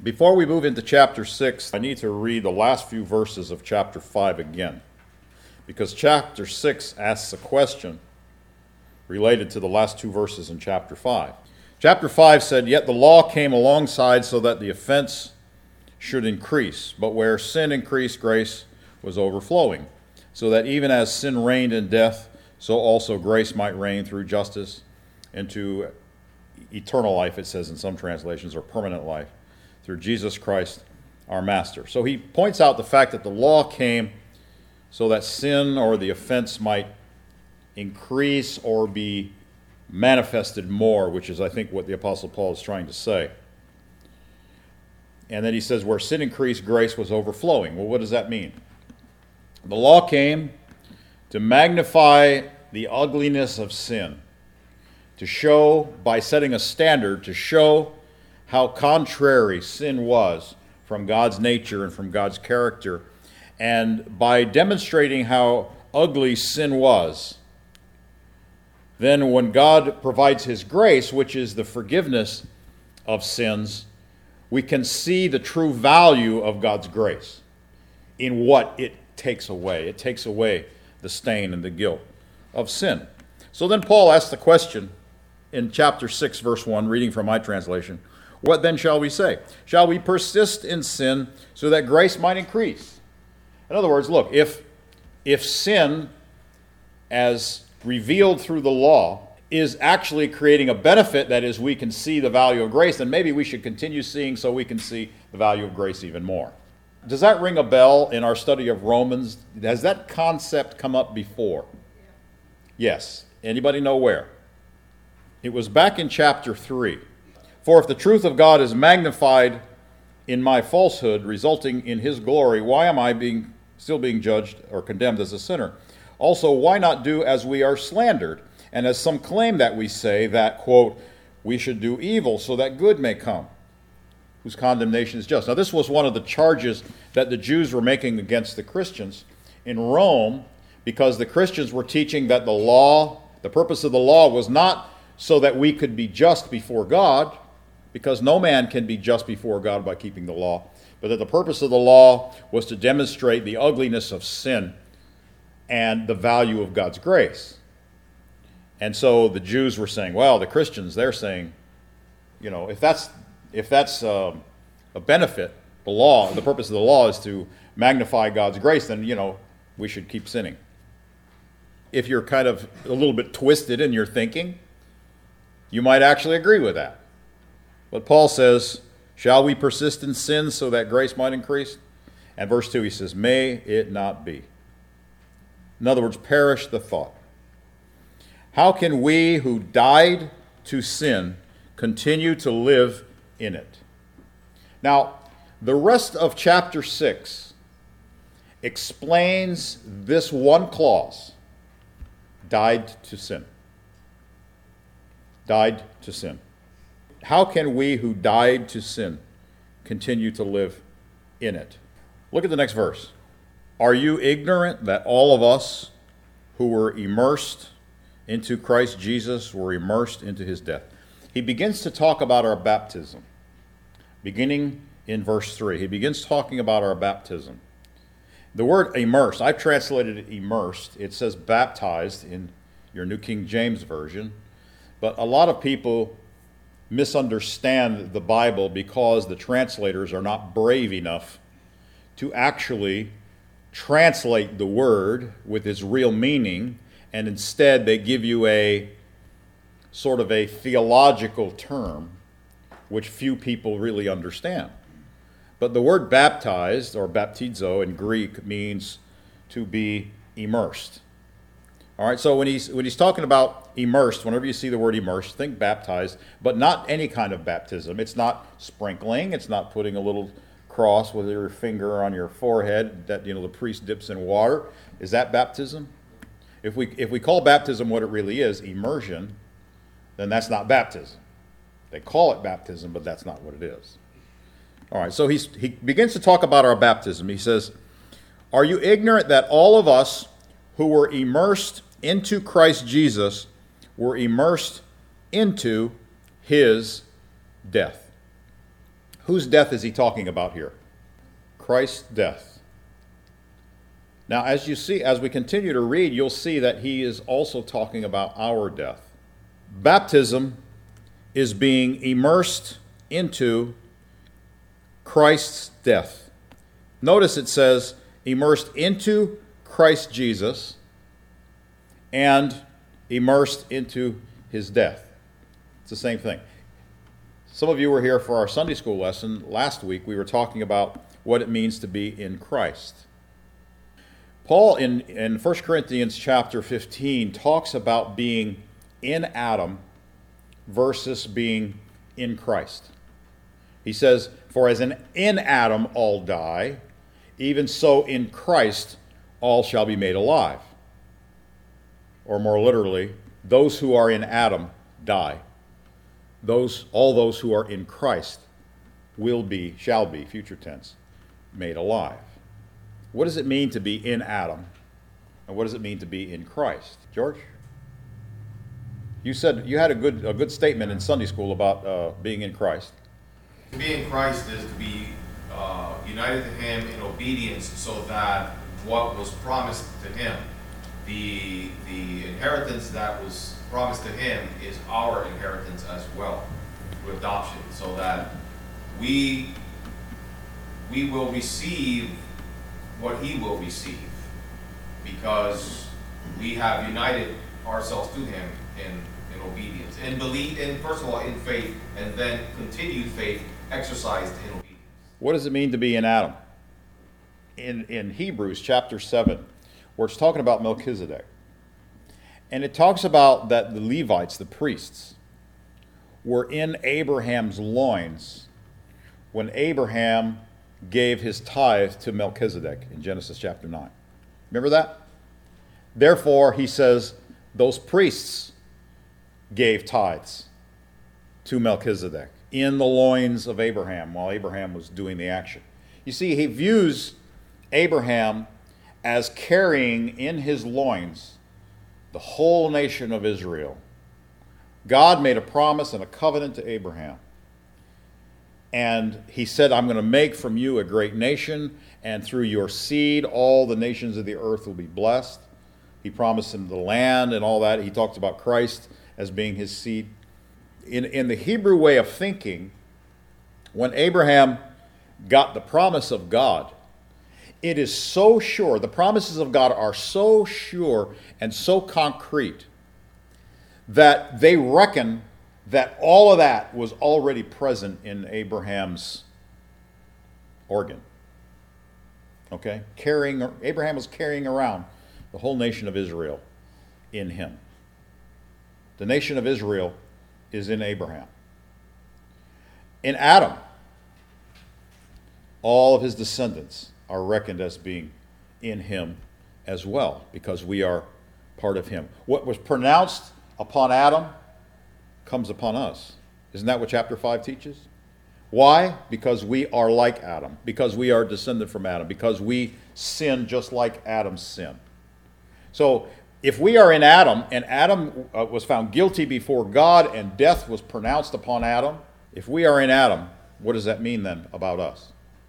Before we move into chapter 6, I need to read the last few verses of chapter 5 again, because chapter 6 asks a question related to the last two verses in chapter 5. Chapter 5 said, "Yet the law came alongside so that the offense should increase. But where sin increased, grace was overflowing, so that even as sin reigned in death, so also grace might reign through justice into eternal life," it says in some translations, or permanent life, through Jesus Christ our Master. So he points out the fact that the law came so that sin or the offense might increase or be manifested more, which is, I think, what the Apostle Paul is trying to say. And then he says, where sin increased, grace was overflowing. Well, what does that mean? The law came to magnify the ugliness of sin, to show, by setting a standard, to show how contrary sin was from God's nature and from God's character. And by demonstrating how ugly sin was, then when God provides his grace, which is the forgiveness of sins, we can see the true value of God's grace in what it takes away. It takes away the stain and the guilt of sin. So then Paul asks the question in chapter 6, verse 1, reading from my translation, "What then shall we say? Shall we persist in sin so that grace might increase?" In other words, look, if sin, as revealed through the law, is actually creating a benefit, that is, we can see the value of grace, then maybe we should continue seeing so we can see the value of grace even more. Does that ring a bell in our study of Romans? Has that concept come up before? Yes. Anybody know where? It was back in chapter 3. "For if the truth of God is magnified in my falsehood, resulting in his glory, why am I still being judged or condemned as a sinner? Also, why not do as we are slandered? And as some claim that we say that, quote, we should do evil so that good may come, whose condemnation is just." Now, this was one of the charges that the Jews were making against the Christians in Rome, because the Christians were teaching that the purpose of the law was not so that we could be just before God, because no man can be just before God by keeping the law, but that the purpose of the law was to demonstrate the ugliness of sin and the value of God's grace. And so the Jews were saying, well, the Christians, they're saying, if that's a benefit, the purpose of the law is to magnify God's grace, then, we should keep sinning. If you're kind of a little bit twisted in your thinking, you might actually agree with that. But Paul says, shall we persist in sin so that grace might increase? And verse 2, he says, may it not be. In other words, perish the thought. How can we who died to sin continue to live in it? Now, the rest of chapter 6 explains this one clause, died to sin. Died to sin. How can we who died to sin continue to live in it? Look at the next verse. Are you ignorant that all of us who were immersed into Christ Jesus were immersed into his death? He begins to talk about our baptism. Beginning in verse 3, he begins talking about our baptism. The word immersed, I've translated it immersed. It says baptized in your New King James Version. But a lot of people misunderstand the Bible because the translators are not brave enough to actually translate the word with its real meaning, and instead they give you a sort of a theological term which few people really understand. But the word baptized, or baptizo in Greek, means to be immersed. All right, so when he's talking about immersed, whenever you see the word immersed, think baptized, but not any kind of baptism. It's not sprinkling. It's not putting a little cross with your finger on your forehead that the priest dips in water. Is that baptism? If we call baptism what it really is, immersion, then that's not baptism. They call it baptism, but that's not what it is. All right, so he begins to talk about our baptism. He says, are you ignorant that all of us who were immersed into Christ Jesus were immersed into his death? Whose death is he talking about here? Christ's death. Now, as you see, as we continue to read, you'll see that he is also talking about our death. Baptism is being immersed into Christ's death. Notice it says immersed into Christ Jesus and immersed into his death. It's the same thing. Some of you were here for our Sunday school lesson last week. We were talking about what it means to be in Christ. Paul in 1 Corinthians chapter 15 talks about being in Adam versus being in Christ. He says, "For as in Adam all die, even so in Christ all shall be made alive." Or more literally, those who are in Adam die. All those who are in Christ shall be, future tense, made alive. What does it mean to be in Adam? And what does it mean to be in Christ? George? You said you had a good statement in Sunday school about being in Christ. To be in Christ is to be united to him in obedience, so that what was promised to him, the inheritance that was promised to him, is our inheritance as well, through adoption, so that we will receive what he will receive, because we have united ourselves to him in obedience, and believe, and first of all in faith, and then continued faith exercised in obedience. What does it mean to be in Adam? In Hebrews chapter 7, where it's talking about Melchizedek, and it talks about that the Levites, the priests, were in Abraham's loins when Abraham gave his tithe to Melchizedek in Genesis chapter 9. Remember that? Therefore, he says, those priests gave tithes to Melchizedek in the loins of Abraham while Abraham was doing the action. You see, he views Abraham as carrying in his loins the whole nation of Israel. God made a promise and a covenant to Abraham. And he said, I'm going to make from you a great nation, and through your seed all the nations of the earth will be blessed. He promised him the land and all that. He talks about Christ as being his seed. In the Hebrew way of thinking, when Abraham got the promise of God, it is so sure, the promises of God are so sure and so concrete that they reckon that all of that was already present in Abraham's organ. Okay? Abraham was carrying around the whole nation of Israel in him. The nation of Israel is in Abraham. In Adam, all of his descendants are reckoned as being in him as well, because we are part of him. What was pronounced upon Adam comes upon us. Isn't that what chapter 5 teaches? Why? Because we are like Adam, because we are descended from Adam, because we sin just like Adam's sin. So if we are in Adam, and Adam was found guilty before God, and death was pronounced upon Adam, if we are in Adam, what does that mean then about us?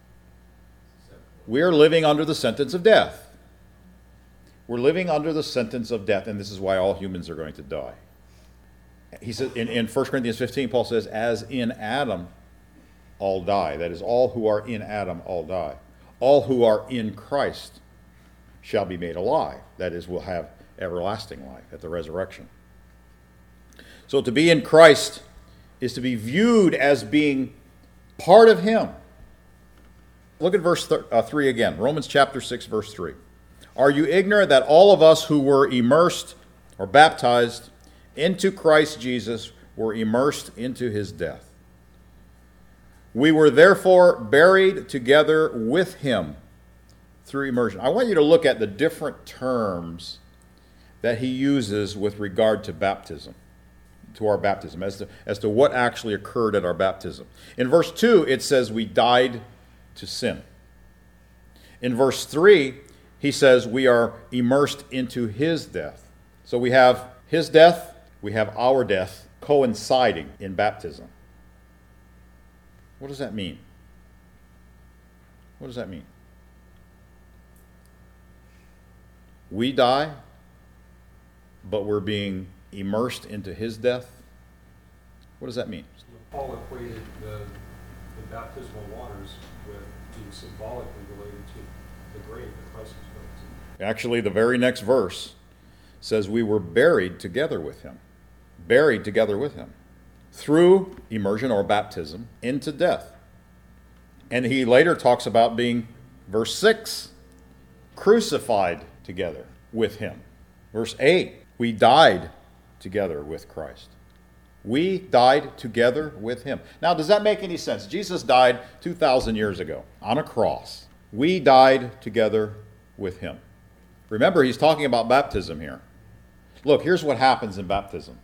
We are living under the sentence of death. We're living under the sentence of death, and this is why all humans are going to die. He said in 1 Corinthians 15, Paul says, as in Adam all die. That is, all who are in Adam all die. All who are in Christ shall be made alive. That is, will have everlasting life at the resurrection. So to be in Christ is to be viewed as being part of him. Look at verse 3 again. Romans chapter 6, verse 3. Are you ignorant that all of us who were immersed or baptized into Christ Jesus were immersed into his death? We were therefore buried together with him through immersion. I want you to look at the different terms that he uses with regard to baptism, to our baptism, as to what actually occurred at our baptism. In verse 2, it says we died to sin. In verse 3, he says we are immersed into his death. So we have his death, we have our death coinciding in baptism. What does that mean? What does that mean? We die, but we're being immersed into his death. What does that mean? Paul equated the baptismal waters with being symbolically related to the grave that Christ was buried in. Actually, the very next verse says we were buried together with him. Buried together with him. Through immersion or baptism into death. And he later talks about being, verse 6, crucified together with him. Verse 8, we died together with Christ. We died together with him. Now, does that make any sense? Jesus died 2,000 years ago on a cross. We died together with him. Remember, he's talking about baptism here. Look, here's what happens in baptism.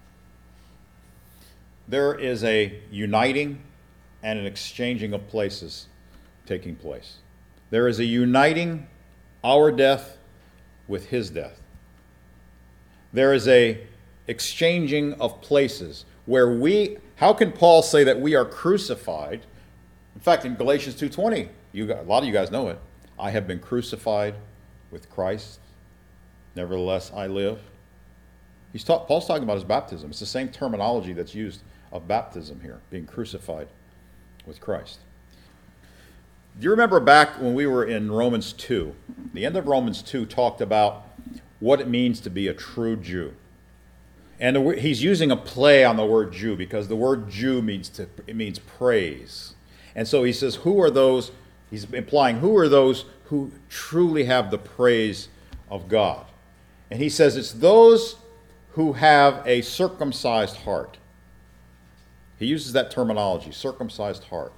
There is a uniting and an exchanging of places taking place. There is a uniting our death with his death. There is a exchanging of places where how can Paul say that we are crucified? In fact, in Galatians 2:20, a lot of you guys know it. I have been crucified with Christ. Nevertheless, I live. Paul's talking about his baptism. It's the same terminology that's used of baptism here, being crucified with Christ. Do you remember back when we were in Romans 2? The end of Romans 2 talked about what it means to be a true Jew. And he's using a play on the word Jew because the word Jew means praise. And so he says, who are those, he's implying, who are those who truly have the praise of God? And he says it's those who have a circumcised heart. He uses that terminology, circumcised heart.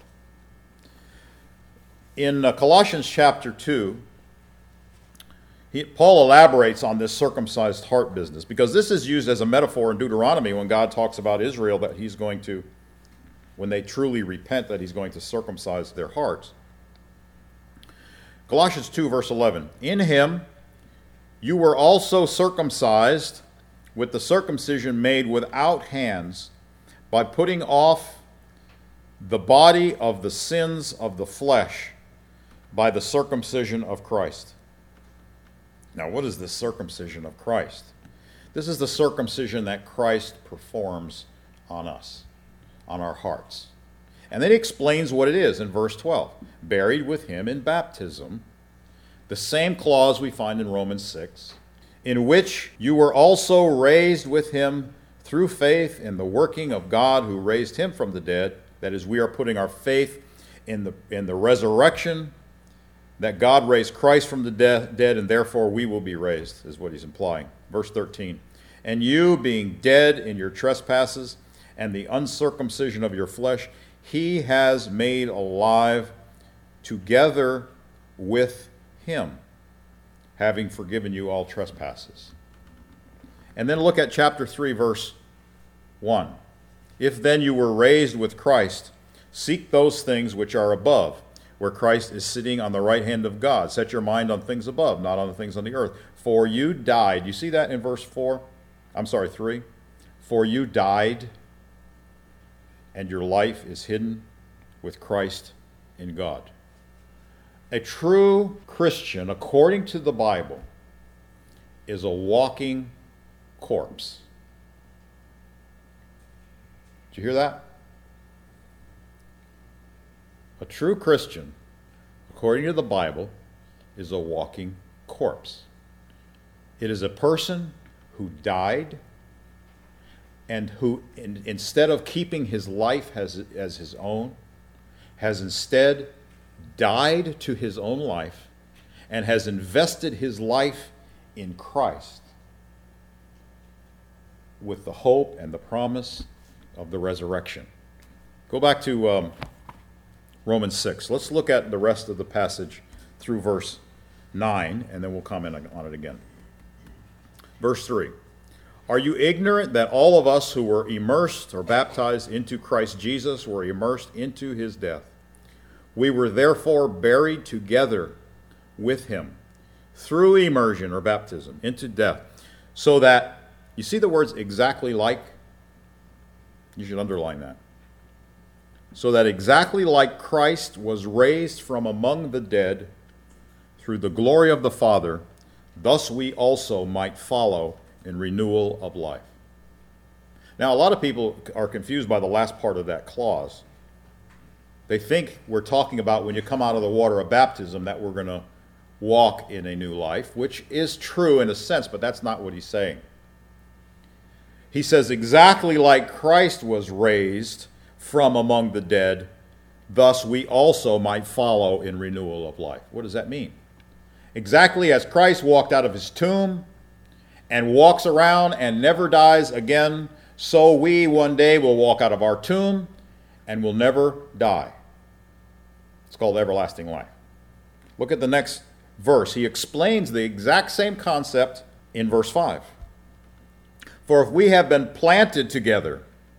In Colossians chapter 2, Paul elaborates on this circumcised heart business because this is used as a metaphor in Deuteronomy when God talks about Israel that he's going to, when they truly repent, that he's going to circumcise their hearts. Colossians 2, verse 11. In him you were also circumcised with the circumcision made without hands, by putting off the body of the sins of the flesh by the circumcision of Christ. Now, what is the circumcision of Christ? This is the circumcision that Christ performs on us, on our hearts. And then he explains what it is in verse 12. Buried with him in baptism, the same clause we find in Romans 6, in which you were also raised with him through faith in the working of God who raised him from the dead. That is, we are putting our faith in the resurrection, that God raised Christ from the dead, and therefore we will be raised, is what he's implying. Verse 13. And you, being dead in your trespasses and the uncircumcision of your flesh, he has made alive together with him, having forgiven you all trespasses. And then look at chapter 3, verse 1. If then you were raised with Christ, seek those things which are above, where Christ is sitting on the right hand of God. Set your mind on things above, not on the things on the earth. For you died. You see that in verse 3? For you died, and your life is hidden with Christ in God. A true Christian, according to the Bible, is a walking corpse. Did you hear that? A true Christian, according to the Bible, is a walking corpse. It is a person who died and who, instead of keeping his life as his own, has instead died to his own life and has invested his life in Christ with the hope and the promise of the resurrection. Go back to Romans 6. Let's look at the rest of the passage through verse 9, and then we'll comment on it again. Verse 3. Are you ignorant that all of us who were immersed or baptized into Christ Jesus were immersed into his death? We were therefore buried together with him through immersion or baptism into death, so that, you see the words exactly like? You should underline that. so that exactly like Christ was raised from among the dead through the glory of the Father, thus we also might follow in renewal of life. Now, a lot of people are confused by the last part of that clause. They think we're talking about when you come out of the water of baptism that we're going to walk in a new life, which is true in a sense, but that's not what he's saying. He says, exactly like Christ was raised from among the dead, thus we also might follow in renewal of life. What does that mean? Exactly as Christ walked out of his tomb and walks around and never dies again, so we one day will walk out of our tomb and will never die. It's called everlasting life. Look at the next verse. He explains the exact same concept in verse 5. For if we have been planted together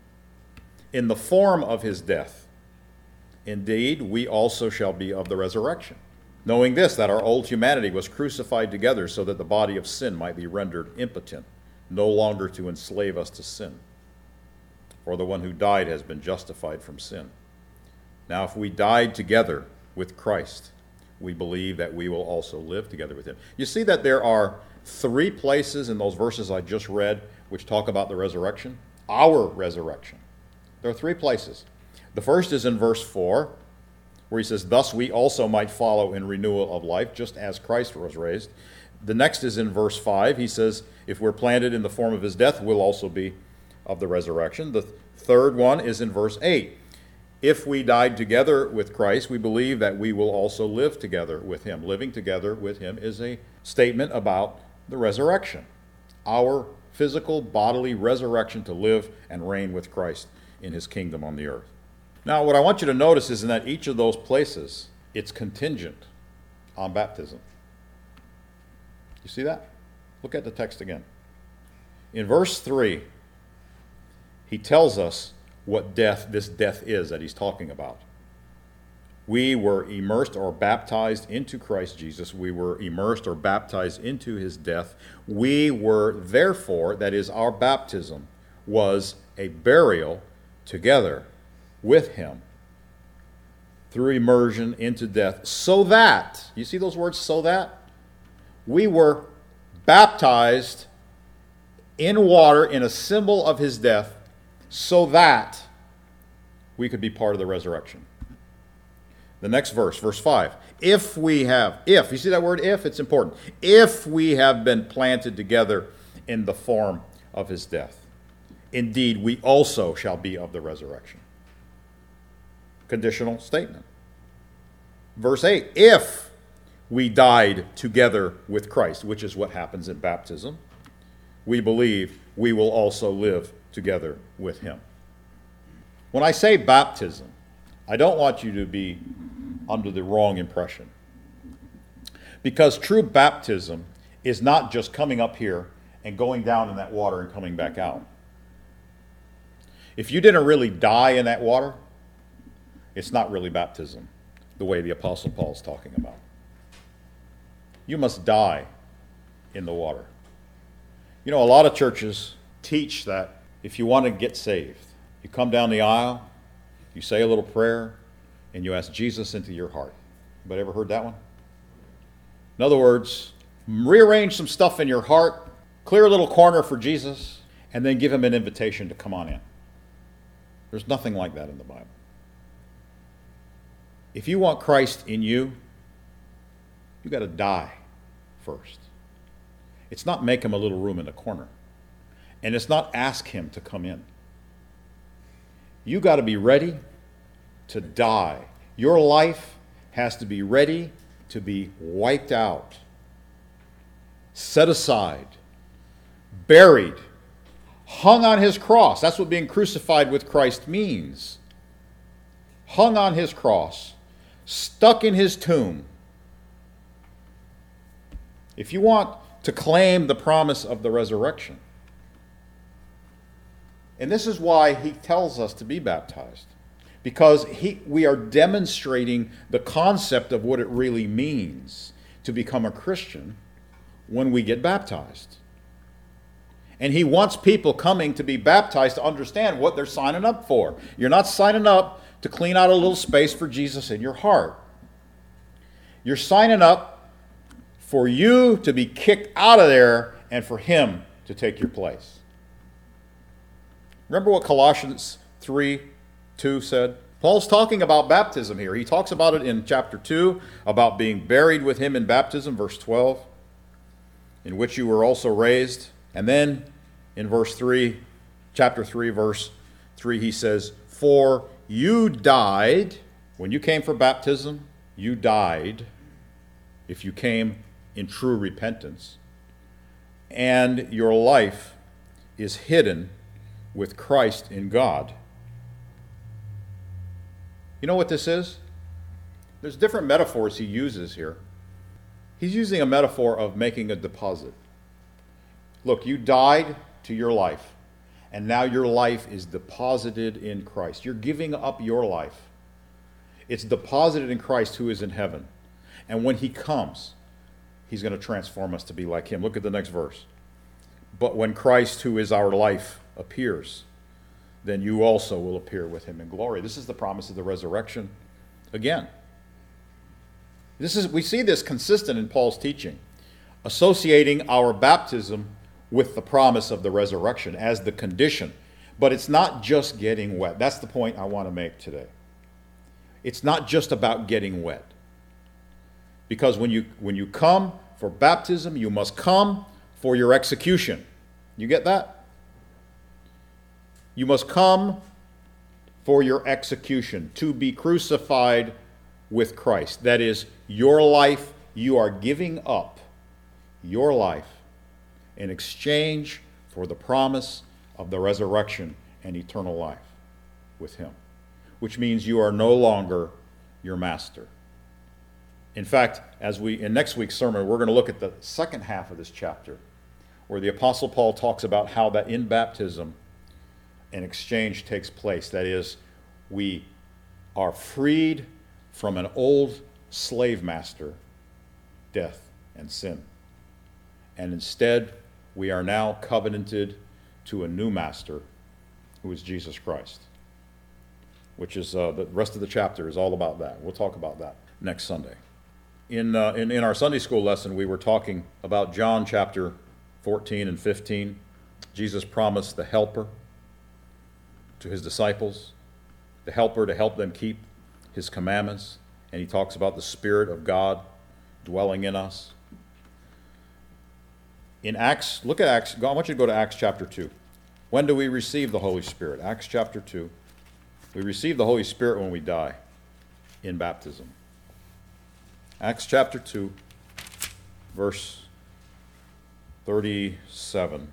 in the form of his death, indeed we also shall be of the resurrection. Knowing this, that our old humanity was crucified together so that the body of sin might be rendered impotent, no longer to enslave us to sin. For the one who died has been justified from sin. Now if we died together with Christ, we believe that we will also live together with him. You see that there are 3 places in those verses I just read which talk about the resurrection, our resurrection. There are 3 places. The first is in verse 4, where he says, thus we also might follow in renewal of life, just as Christ was raised. The next is in verse 5. He says, if we're planted in the form of his death, we'll also be of the resurrection. The third one is in verse 8. If we died together with Christ, we believe that we will also live together with him. Living together with him is a statement about the resurrection, our physical, bodily resurrection to live and reign with Christ in his kingdom on the earth. Now, what I want you to notice is in that each of those places, it's contingent on baptism. You see that? Look at the text again. In verse 3, he tells us what this death is that he's talking about. We were immersed or baptized into Christ Jesus. We were immersed or baptized into his death. We were therefore, that is, our baptism was a burial together with him through immersion into death, so that, you see those words, so that? We were baptized in water in a symbol of his death, so that we could be part of the resurrection. The next verse, verse 5. You see that word if? It's important. If we have been planted together in the form of his death, indeed we also shall be of the resurrection. Conditional statement. Verse 8. If we died together with Christ, which is what happens in baptism, we believe we will also live together with him. When I say baptism, I don't want you to be under the wrong impression. Because true baptism is not just coming up here and going down in that water and coming back out. If you didn't really die in that water, it's not really baptism, the way the Apostle Paul is talking about. You must die in the water. You know, a lot of churches teach that if you want to get saved, you come down the aisle, you say a little prayer, and you ask Jesus into your heart. Anybody ever heard that one? In other words, rearrange some stuff in your heart, clear a little corner for Jesus, and then give him an invitation to come on in. There's nothing like that in the Bible. If you want Christ in you, you've got to die first. It's not make him a little room in the corner. And it's not ask him to come in. You got to be ready to die. Your life has to be ready to be wiped out, set aside, buried, hung on his cross. That's what being crucified with Christ means. Hung on his cross, stuck in his tomb. If you want to claim the promise of the resurrection, and this is why he tells us to be baptized, because we are demonstrating the concept of what it really means to become a Christian when we get baptized. And he wants people coming to be baptized to understand what they're signing up for. You're not signing up to clean out a little space for Jesus in your heart. You're signing up for you to be kicked out of there and for him to take your place. Remember what Colossians 3:2 said? Paul's talking about baptism here. He talks about it in chapter 2, about being buried with him in baptism, verse 12, in which you were also raised. And then in verse 3, chapter 3, verse 3, he says, for you died, when you came for baptism, you died, if you came in true repentance, and your life is hidden with Christ in God. You know what this is? There's different metaphors he uses here. He's using a metaphor of making a deposit. Look, you died to your life, and now your life is deposited in Christ. You're giving up your life. It's deposited in Christ who is in heaven. And when he comes, he's going to transform us to be like him. Look at the next verse. But when Christ, who is our life, appears, then you also will appear with him in glory. This is the promise of the resurrection again. We see this consistent in Paul's teaching, associating our baptism with the promise of the resurrection as the condition. But it's not just getting wet. That's the point I want to make today. It's not just about getting wet. Because when you come for baptism, you must come for your execution. You get that? You must come for your execution, to be crucified with Christ. That is, your life, you are giving up your life in exchange for the promise of the resurrection and eternal life with him, which means you are no longer your master. In fact, in next week's sermon, we're going to look at the second half of this chapter, where the Apostle Paul talks about how that in baptism, an exchange takes place. That is, we are freed from an old slave master, death and sin. And instead, we are now covenanted to a new master, who is Jesus Christ. Which is, the rest of the chapter is all about that. We'll talk about that next Sunday. In our Sunday school lesson, we were talking about John chapter 14 and 15. Jesus promised the helper to his disciples, the helper to help them keep his commandments. And he talks about the Spirit of God dwelling in us. In Acts, look at Acts. I want you to go to Acts chapter 2. When do we receive the Holy Spirit? Acts chapter 2. We receive the Holy Spirit when we die in baptism. Acts chapter 2, verse 37.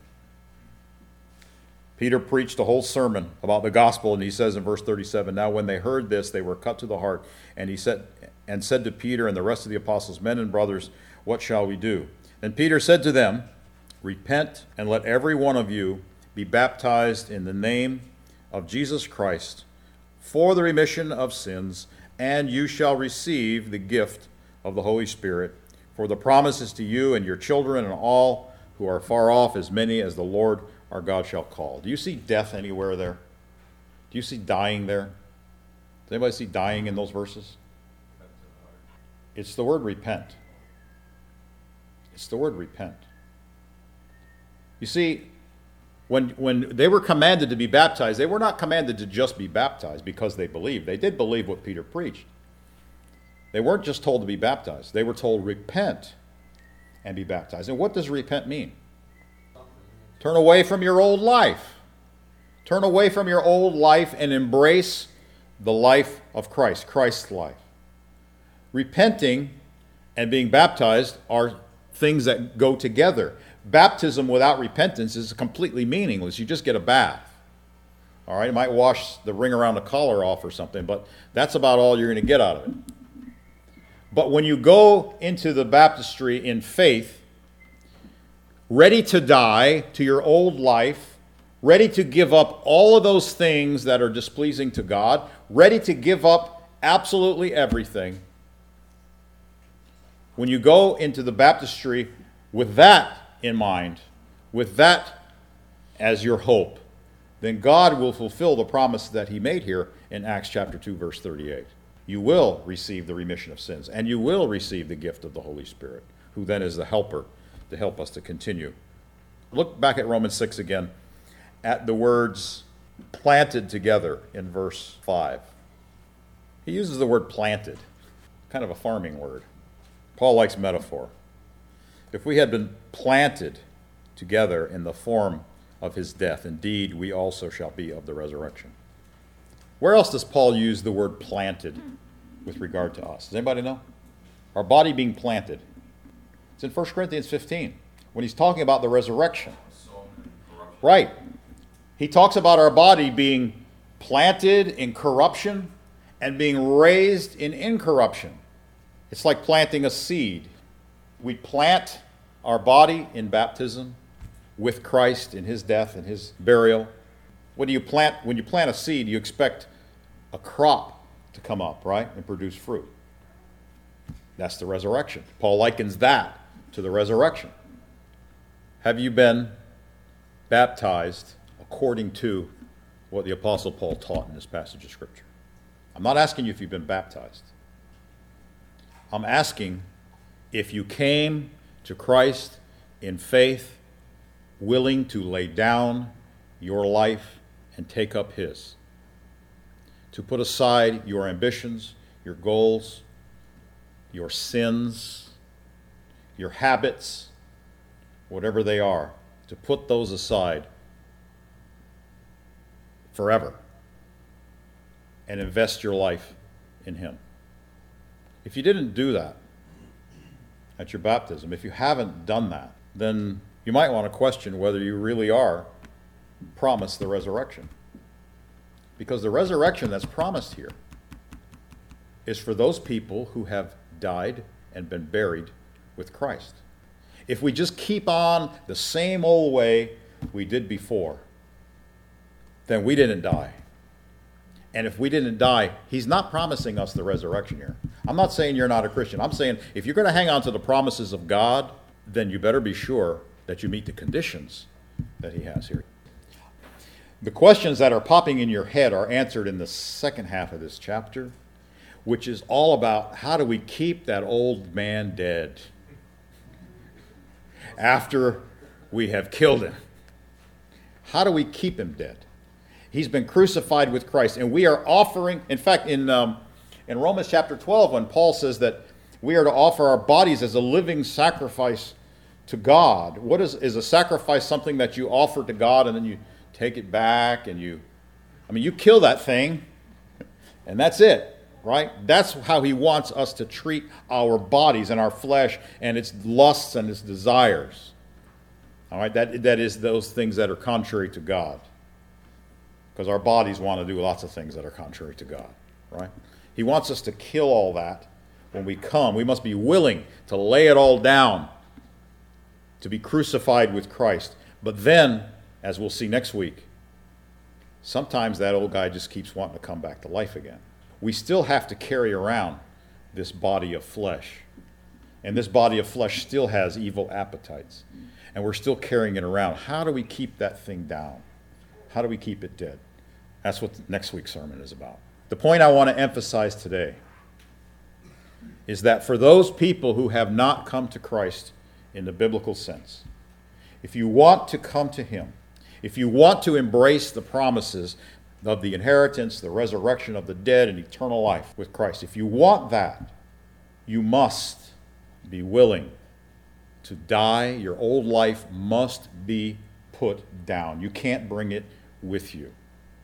Peter preached a whole sermon about the gospel, and he says in verse 37, now when they heard this, they were cut to the heart, and he said to Peter and the rest of the apostles, men and brothers, what shall we do? Then Peter said to them, repent and let every one of you be baptized in the name of Jesus Christ for the remission of sins, and you shall receive the gift of the Holy Spirit. For the promise is to you and your children and all who are far off, as many as the Lord our God shall call. Do you see death anywhere there? Do you see dying there? Does anybody see dying in those verses? It's the word repent. It's the word repent. You see, when they were commanded to be baptized, they were not commanded to just be baptized because they believed. They did believe what Peter preached. They weren't just told to be baptized. They were told, repent and be baptized. And what does repent mean? Turn away from your old life. Turn away from your old life and embrace the life of Christ, Christ's life. Repenting and being baptized are things that go together. Baptism without repentance is completely meaningless. You just get a bath. All right, you might wash the ring around the collar off or something, but that's about all you're going to get out of it. But when you go into the baptistry in faith, ready to die to your old life, ready to give up all of those things that are displeasing to God, ready to give up absolutely everything, when you go into the baptistry with that in mind, with that as your hope, then God will fulfill the promise that he made here, in Acts chapter 2, verse 38. You will receive the remission of sins, and you will receive the gift of the Holy Spirit, who then is the helper to help us to continue. Look back at Romans 6 again, at the words planted together in verse 5. He uses the word planted, kind of a farming word. Paul likes metaphor. If we had been planted together in the form of his death, indeed we also shall be of the resurrection. Where else does Paul use the word planted with regard to us? Does anybody know? Our body being planted. It's in 1 Corinthians 15 when he's talking about the resurrection. Right. He talks about our body being planted in corruption and being raised in incorruption. It's like planting a seed. We plant our body in baptism with Christ in his death and his burial. When you plant a seed, you expect a crop to come up, right, and produce fruit. That's the resurrection. Paul likens that to the resurrection. Have you been baptized according to what the Apostle Paul taught in this passage of Scripture? I'm not asking you if you've been baptized. I'm asking if you came to Christ in faith, willing to lay down your life and take up his, to put aside your ambitions, your goals, your sins, your habits, whatever they are, to put those aside forever and invest your life in him. If you didn't do that at your baptism, if you haven't done that, then you might want to question whether you really are promised the resurrection. Because the resurrection that's promised here is for those people who have died and been buried with Christ. If we just keep on the same old way we did before, then we didn't die. And if we didn't die, he's not promising us the resurrection here. I'm not saying you're not a Christian. I'm saying if you're going to hang on to the promises of God, then you better be sure that you meet the conditions that he has here. The questions that are popping in your head are answered in the second half of this chapter, which is all about how do we keep that old man dead after we have killed him? How do we keep him dead? He's been crucified with Christ, and we are offering, in fact, in Romans chapter 12, when Paul says that we are to offer our bodies as a living sacrifice to God. What is a sacrifice? Something that you offer to God and then you take it back and you kill that thing and that's it, right? That's how he wants us to treat our bodies and our flesh and its lusts and its desires. All right, that is those things that are contrary to God. Because our bodies want to do lots of things that are contrary to God, right? He wants us to kill all that when we come. We must be willing to lay it all down, to be crucified with Christ. But then, as we'll see next week, sometimes that old guy just keeps wanting to come back to life again. We still have to carry around this body of flesh. And this body of flesh still has evil appetites. And we're still carrying it around. How do we keep that thing down? How do we keep it dead? That's what next week's sermon is about. The point I want to emphasize today is that for those people who have not come to Christ in the biblical sense, if you want to come to him, if you want to embrace the promises of the inheritance, the resurrection of the dead, and eternal life with Christ, if you want that, you must be willing to die. Your old life must be put down. You can't bring it with you.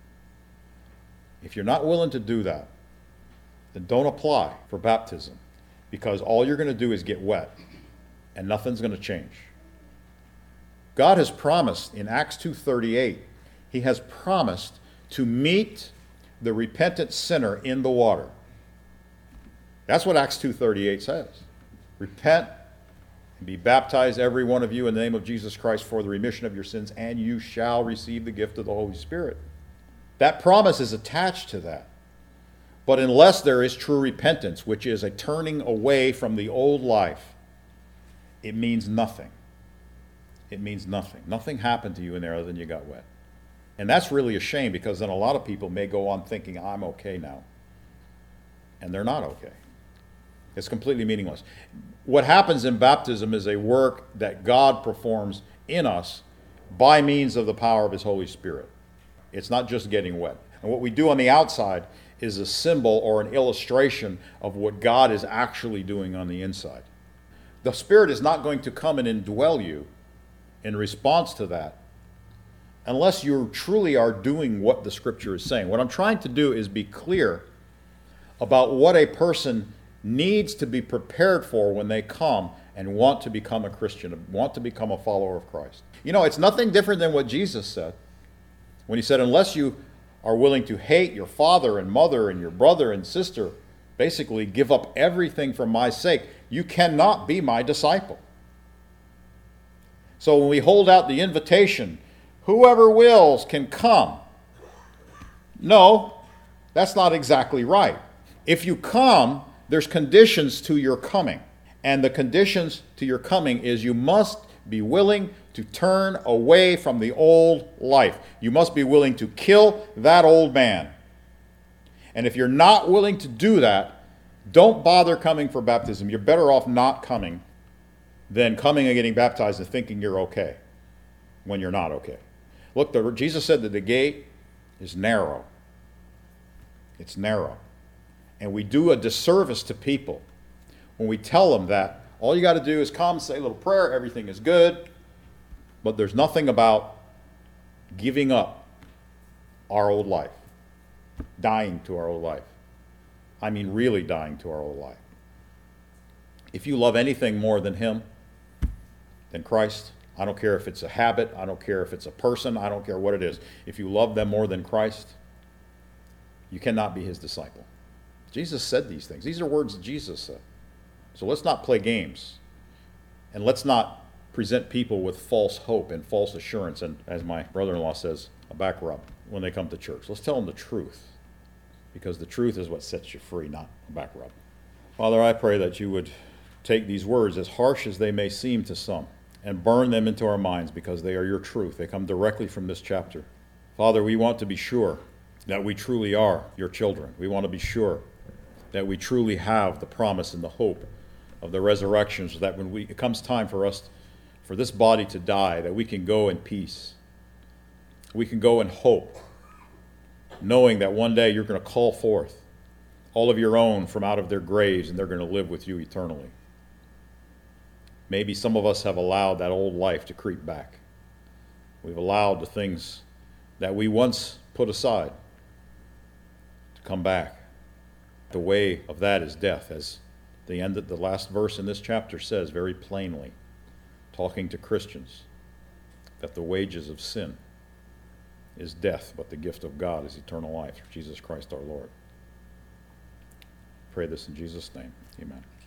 If you're not willing to do that, then don't apply for baptism, because all you're going to do is get wet and nothing's going to change. God has promised in Acts 2:38, he has promised to meet the repentant sinner in the water. That's what Acts 2:38 says. Repent and be baptized, every one of you, in the name of Jesus Christ for the remission of your sins, and you shall receive the gift of the Holy Spirit. That promise is attached to that. But unless there is true repentance, which is a turning away from the old life, it means nothing. It means nothing. Nothing happened to you in there other than you got wet. And that's really a shame, because then a lot of people may go on thinking, I'm okay now. And they're not okay. It's completely meaningless. What happens in baptism is a work that God performs in us by means of the power of his Holy Spirit. It's not just getting wet. And what we do on the outside is a symbol or an illustration of what God is actually doing on the inside. The Spirit is not going to come and indwell you in response to that unless you truly are doing what the Scripture is saying. What I'm trying to do is be clear about what a person needs to be prepared for when they come and want to become a Christian, want to become a follower of Christ. You know, it's nothing different than what Jesus said when he said, unless you are willing to hate your father and mother and your brother and sister, basically give up everything for my sake, you cannot be my disciple. So when we hold out the invitation, whoever wills can come. No, that's not exactly right. If you come, there's conditions to your coming. And the conditions to your coming is you must be willing to turn away from the old life. You must be willing to kill that old man. And if you're not willing to do that, don't bother coming for baptism. You're better off not coming than coming and getting baptized and thinking you're okay when you're not okay. Look, Jesus said that the gate is narrow. It's narrow. And we do a disservice to people when we tell them that all you got to do is come, say a little prayer, everything is good, but there's nothing about giving up our old life, dying to our old life. I mean really dying to our old life. If you love anything more than him, than Christ, I don't care if it's a habit, I don't care if it's a person, I don't care what it is. If you love them more than Christ, you cannot be his disciple. Jesus said these things. These are words that Jesus said. So let's not play games. And let's not present people with false hope and false assurance, and as my brother-in-law says, a back rub when they come to church. Let's tell them the truth, because the truth is what sets you free, not a back rub. Father, I pray that you would take these words, as harsh as they may seem to some, and burn them into our minds, because they are your truth. They come directly from this chapter. Father, we want to be sure that we truly are your children. We want to be sure that we truly have the promise and the hope of the resurrection, so that when it comes time for us, for this body to die, that we can go in peace. We can go in hope, knowing that one day you're going to call forth all of your own from out of their graves, and they're going to live with you eternally. Maybe some of us have allowed that old life to creep back. We've allowed the things that we once put aside to come back. The way of that is death, as the last verse in this chapter says very plainly, talking to Christians, that the wages of sin is death, but the gift of God is eternal life through Jesus Christ our Lord. Pray this in Jesus' name. Amen.